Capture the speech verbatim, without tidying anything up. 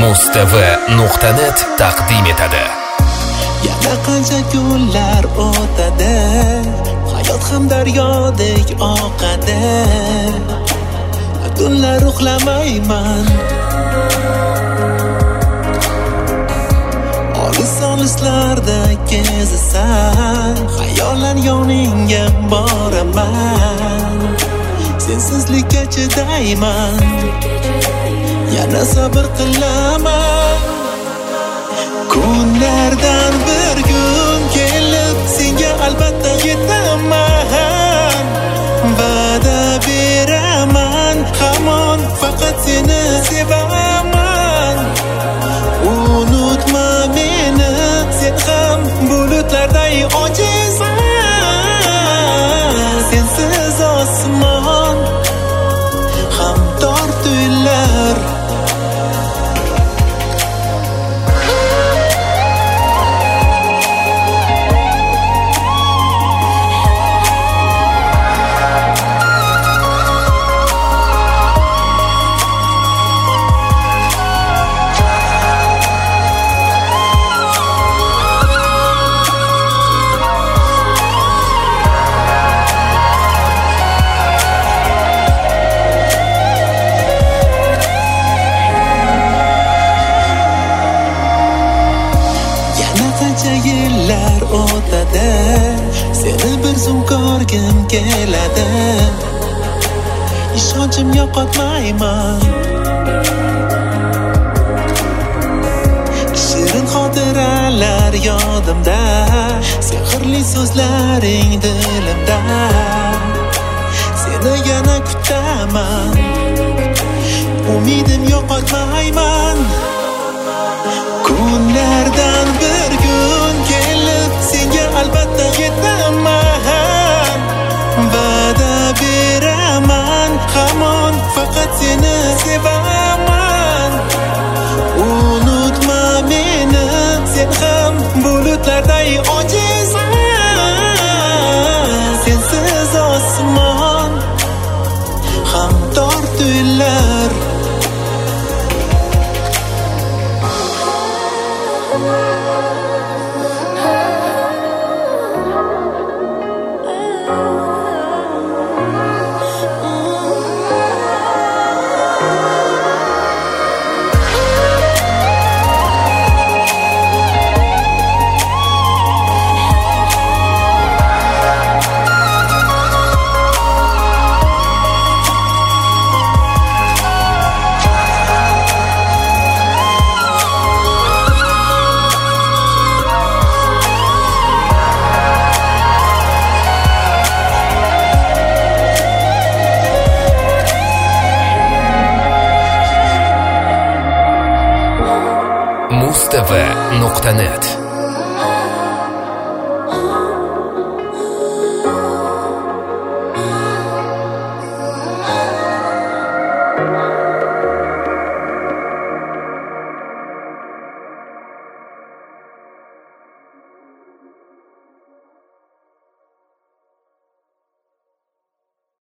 mustv nuqta net taqdim etadi. Yana qancha kunlar o'tadi, hayot ham daryodek oqadi. Tunlar uxlamayman, olis-olislarda kezasan, xayolan yoningga boraman. Sensizlikka chidayman, yana sabr qilaman. Kunlardan bir kun kelib senga albatta yetaman. Va'da beraman, hamon faqat seni sevaman. Unutma meni, sen ham bulutlarday ojizsan. Sensiz osmon ham tor tuyular. Yillar o'tadi, seni bir zum ko'rgim keladi. Ishonchim yo'qotmayman, shirin xotiralar yodimda, sehrli so'zlaring dilimda. Seni yana kutaman, umidim yo'qotmayman. Kunlardan bir kun kelib senga albatta yetaman. Va'da beraman, hamon faqat seni sevaman. Unutma meni, sen ham bulutlarday ojizsan. Sensiz osmon ham tor tuyular. mustv nuqta net